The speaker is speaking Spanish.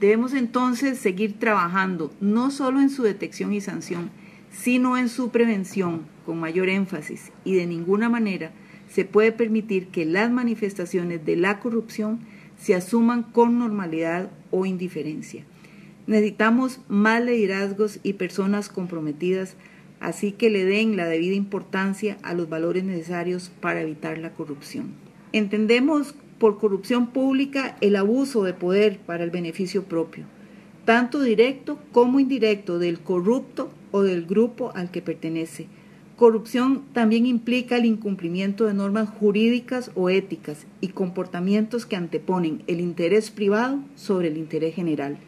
Debemos entonces seguir trabajando no solo en su detección y sanción, sino en su prevención con mayor énfasis, y de ninguna manera se puede permitir que las manifestaciones de la corrupción se asuman con normalidad o indiferencia. Necesitamos más liderazgos y personas comprometidas, así que le den la debida importancia a los valores necesarios para evitar la corrupción. Entendemos por corrupción pública el abuso de poder para el beneficio propio, tanto directo como indirecto del corrupto o del grupo al que pertenece. Corrupción también implica el incumplimiento de normas jurídicas o éticas y comportamientos que anteponen el interés privado sobre el interés general.